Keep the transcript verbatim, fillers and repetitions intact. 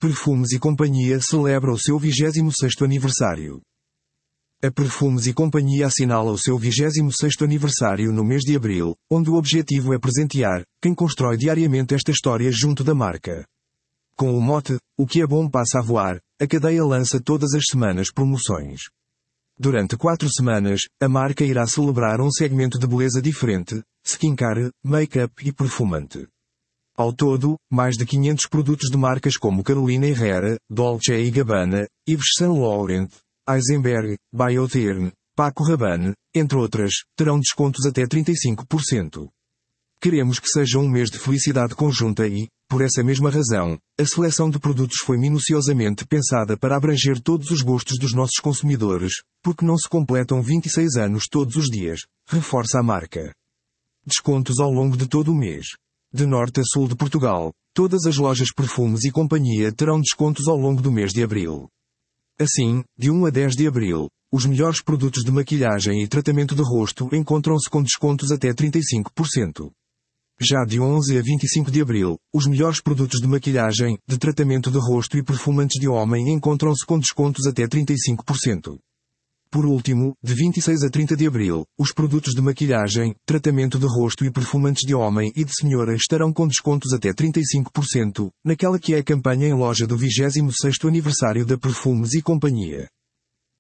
Perfumes e Companhia celebra o seu vigésimo sexto aniversário. A Perfumes e Companhia assinala o seu vigésimo sexto aniversário no mês de abril, onde o objetivo é presentear quem constrói diariamente esta história junto da marca. Com o mote, o que é bom passa a voar, a cadeia lança todas as semanas promoções. Durante quatro semanas, a marca irá celebrar um segmento de beleza diferente: skincare, make-up e perfumante. Ao todo, mais de quinhentos produtos de marcas como Carolina Herrera, Dolce e Gabbana, Yves Saint Laurent, Heisenberg, Biotherm, Paco Rabanne, entre outras, terão descontos até trinta e cinco por cento. Queremos que seja um mês de felicidade conjunta e, por essa mesma razão, a seleção de produtos foi minuciosamente pensada para abranger todos os gostos dos nossos consumidores, porque não se completam vinte e seis anos todos os dias, reforça a marca. Descontos ao longo de todo o mês. De norte a sul de Portugal, todas as lojas Perfumes e Companhia terão descontos ao longo do mês de abril. Assim, de um a dez de abril, os melhores produtos de maquilhagem e tratamento de rosto encontram-se com descontos até trinta e cinco por cento. Já de onze a vinte e cinco de abril, os melhores produtos de maquilhagem, de tratamento de rosto e perfumantes de homem encontram-se com descontos até trinta e cinco por cento. Por último, de vinte e seis a trinta de abril, os produtos de maquilhagem, tratamento de rosto e perfumantes de homem e de senhora estarão com descontos até trinta e cinco por cento, naquela que é a campanha em loja do vigésimo sexto aniversário da Perfumes e Companhia.